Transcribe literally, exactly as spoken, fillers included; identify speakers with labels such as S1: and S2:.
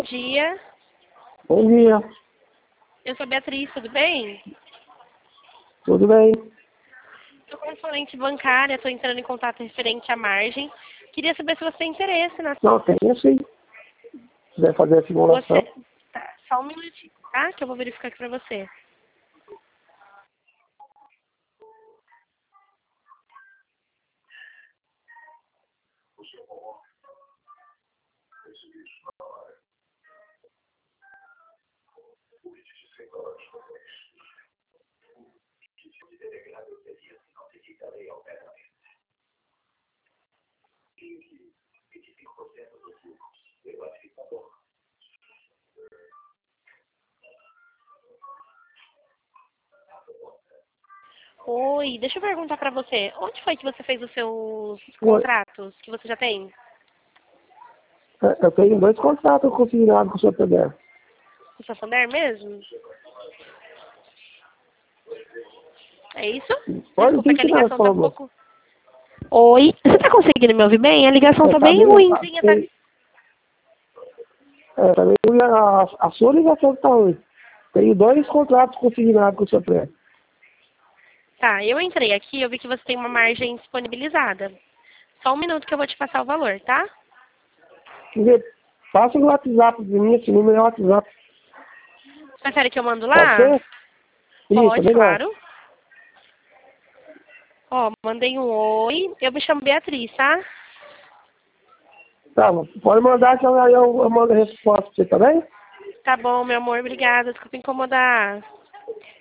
S1: dia.
S2: Bom dia.
S1: Eu sou a Beatriz, tudo bem?
S2: Tudo bem?
S1: Sou consulente bancária, estou entrando em contato referente à margem. Queria saber se você tem interesse na...
S2: Não, tenho sim. Se quiser fazer a simulação.
S1: Você... Tá, só um minutinho, tá? Que eu vou verificar aqui para você. Oi, deixa eu perguntar para você. Onde foi que você fez os seus contratos que você já tem?
S2: Eu tenho dois contratos consignados com o Santander.
S1: Com o Santander mesmo? É isso?
S2: Pode
S1: Desculpa, é que a
S2: ensinar,
S1: ligação
S2: por
S1: tá um
S2: favor.
S1: pouco... Oi, você tá conseguindo me ouvir bem? A ligação
S2: É,
S1: tá
S2: tá
S1: bem
S2: bem,
S1: ruimzinha, tá...
S2: é, tá bem, a, a sua ligação tá ruim. Tenho dois contratos consignados com o Santander.
S1: Tá, eu entrei aqui e eu vi que você tem uma margem disponibilizada. Só um minuto que eu vou te passar o valor, tá?
S2: Quer dizer, passa no WhatsApp de mim, esse número é o WhatsApp.
S1: Prefere que eu mando
S2: Pode
S1: lá?
S2: ser? Isso, é
S1: Pode,
S2: legal.
S1: claro. Ó, mandei um oi. Eu me chamo Beatriz, tá?
S2: Tá, pode mandar que eu, eu, eu mando a resposta pra você, tá bem?
S1: Tá bom, meu amor, obrigada. Desculpa incomodar.